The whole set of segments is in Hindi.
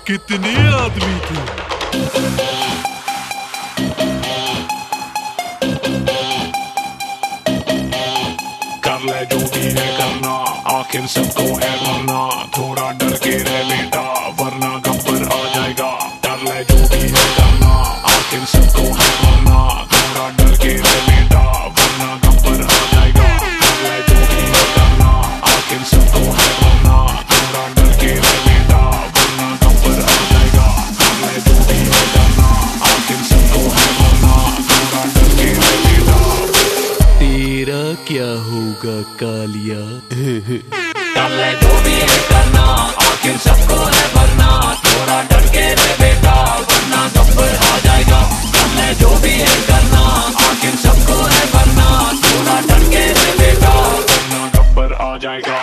कितने आदमी थे। कर ले जो भी है करना, आखिर सबको है मरना। थोड़ा डर के रह बेटा, वरना गब्बर आ जाएगा। कर ले जो भी है करना, आखिर सबको है मरना। थोड़ा डर के रह बेटा, वरना गब्बर आ जाएगा। कर ले जो भी है करना, आखिर सबको है मरना। थोड़ा डर के रह बेटा, वरना गब्बर आ जाएगा। कर ले जो भी है करना, आखिर सबको है मरना। थोड़ा डर के रह बेटा। तेरा क्या होगा कालिया? कर ले जो भी है करना, आखिर सबको है भरना। थोड़ा डर के रह बेटा, वरना गब्बर आ जाएगा। कर ले जो भी है करना, आखिर सबको है भरना। थोड़ा डर के रह बेटा, वरना गब्बर आ जाएगा।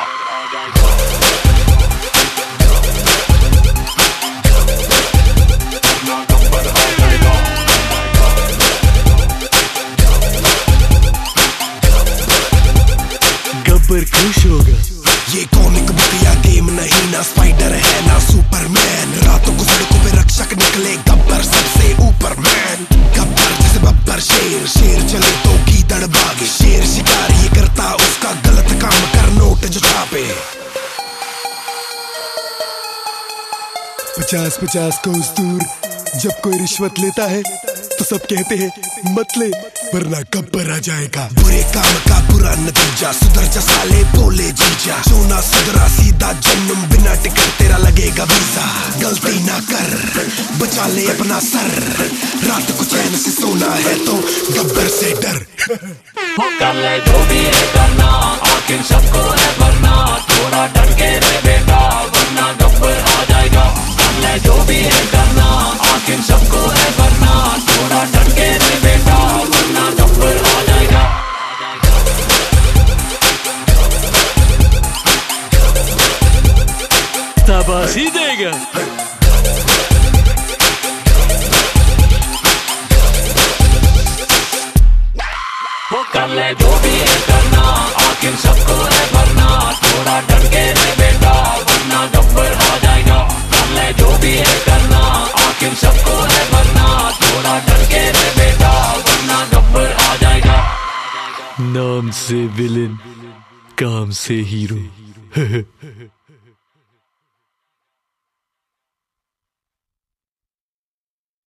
गब्बर खुश होगा। ये कॉमिक बुक या गेम नहीं, ना स्पाइडर है ना सुपरमैन। रातों को सड़कों पे रक्षक निकले, गब्बर सबसे ऊपर मैन। गब्बर जैसे बब्बर शेर, शेर चले तो गीदड़ भागे। शेर शिकार ये करता उसका गलत काम कर नोट जो छापे। 50-50 कोस दूर जब कोई रिश्वत लेता है तो सब कहते हैं मत ले, वरना गब्बर आ जाएगा। बुरे काम का बुरा नतीजा, सुधर जा साले बोले जीजा। जो ना सुधरा सीधा जन्म, बिना टिकट तेरा लगेगा वीजा। गलती ना कर, बचा ले अपना सर। रात को चैन से सोना है तो गब्बर से डर। कर ले जो भी है करना, आखिर सबको है भरना। थोड़ा डर के रह बेटा, वरना गब्बर आ जाएगा। कर ले जो भी है करना, आखिर सबको है भरना। थोड़ा डर के रह बेटा, वरना गब्बर आ जाएगा। शाबाशी देगा। कर ले जो भी है करना, आखिर सबको है भरना। थोड़ा डर के रह बेटा, वरना गब्बर आ जाएगा। कर ले जो भी है करना, आखिर सबको है भरना। थोड़ा डर के रह बेटा, वरना गब्बर आ जाएगा। नाम से विलेन, काम से हीरो।